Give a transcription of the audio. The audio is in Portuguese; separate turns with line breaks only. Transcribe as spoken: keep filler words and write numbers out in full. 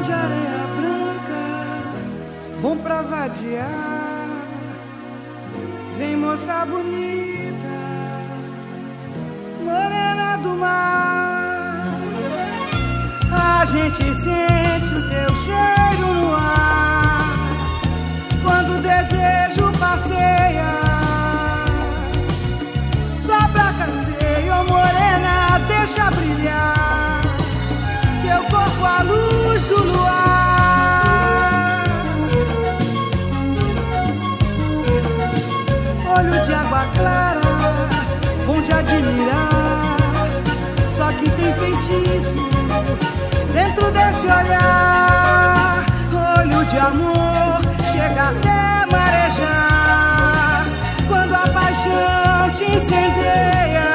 de areia branca, bom pra vadiar. Vem moça bonita, morena do mar. A gente sente o teu cheiro no ar quando o desejo passeia. Sobe a candeia, oh morena, deixa brilhar teu corpo à luz do luar. Olho de água clara, bom de admirar. Só que tem feitiço dentro desse olhar. Olho de amor, chega até marejar quando a paixão te incendeia.